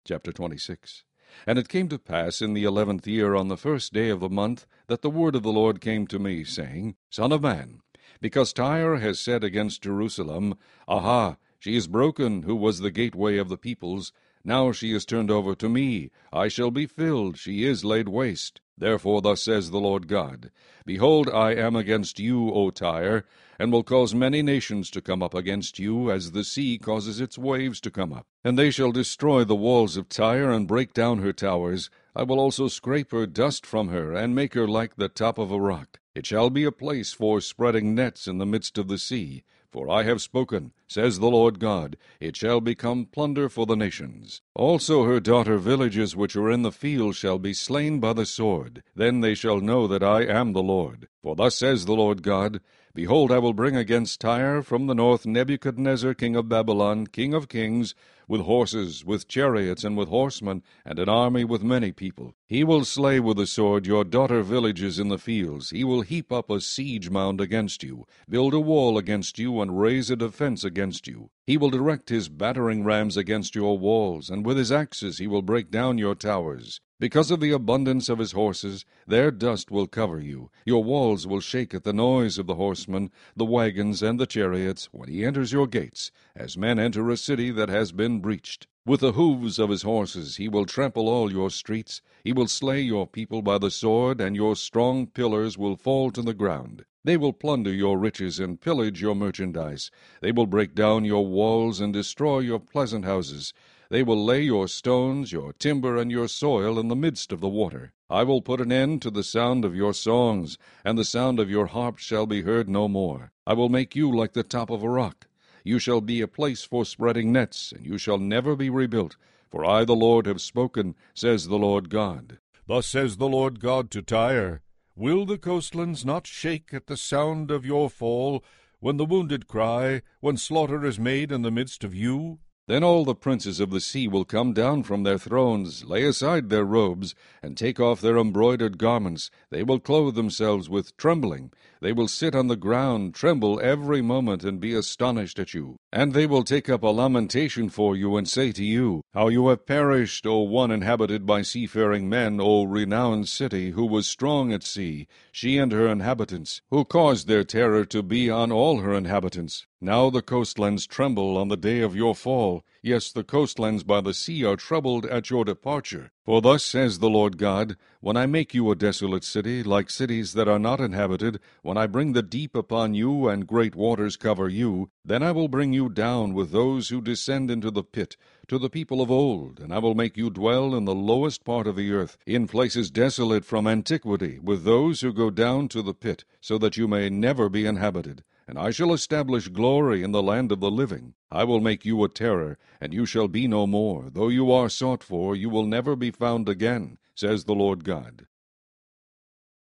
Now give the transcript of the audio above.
Chapter 26. And it came to pass in the 11th year, on the first day of the month, that the word of the Lord came to me, saying, Son of man, because Tyre has said against Jerusalem, Aha, she is broken, who was the gateway of the peoples. Now she is turned over to me. I shall be filled. She is laid waste. Therefore thus says the Lord God, Behold, I am against you, O Tyre, and will cause many nations to come up against you, as the sea causes its waves to come up. And they shall destroy the walls of Tyre, and break down her towers. I will also scrape her dust from her, and make her like the top of a rock. It shall be a place for spreading nets in the midst of the sea. For I have spoken, says the Lord God, it shall become plunder for the nations. Also her daughter villages which are in the field shall be slain by the sword. Then they shall know that I am the Lord. For thus says the Lord God, Behold, I will bring against Tyre from the north Nebuchadnezzar king of Babylon, king of kings, with horses, with chariots, and with horsemen, and an army with many people. He will slay with the sword your daughter villages in the fields. He will heap up a siege mound against you, build a wall against you, and raise a defense against you. He will direct his battering rams against your walls, and with his axes he will break down your towers. Because of the abundance of his horses, their dust will cover you. Your walls will shake at the noise of the horsemen, the wagons, and the chariots, when he enters your gates, as men enter a city that has been breached. With the hoofs of his horses he will trample all your streets. He will slay your people by the sword, and your strong pillars will fall to the ground. They will plunder your riches and pillage your merchandise. They will break down your walls and destroy your pleasant houses. They will lay your stones, your timber, and your soil in the midst of the water. I will put an end to the sound of your songs, and the sound of your harps shall be heard no more. I will make you like the top of a rock. You shall be a place for spreading nets, and you shall never be rebuilt. For I, the Lord, have spoken, says the Lord God. Thus says the Lord God to Tyre, Will the coastlands not shake at the sound of your fall, when the wounded cry, when slaughter is made in the midst of you? Then all the princes of the sea will come down from their thrones, lay aside their robes, and take off their embroidered garments. They will clothe themselves with trembling. They will sit on the ground, tremble every moment, and be astonished at you. And they will take up a lamentation for you, and say to you, How you have perished, O one inhabited by seafaring men, O renowned city, who was strong at sea, she and her inhabitants, who caused their terror to be on all her inhabitants. Now the coastlands tremble on the day of your fall. Yes, the coastlands by the sea are troubled at your departure. For thus says the Lord God, When I make you a desolate city, like cities that are not inhabited, when I bring the deep upon you, and great waters cover you, then I will bring you down with those who descend into the pit, to the people of old, and I will make you dwell in the lowest part of the earth, in places desolate from antiquity, with those who go down to the pit, so that you may never be inhabited. And I shall establish glory in the land of the living. I will make you a terror, and you shall be no more. Though you are sought for, you will never be found again, says the Lord God.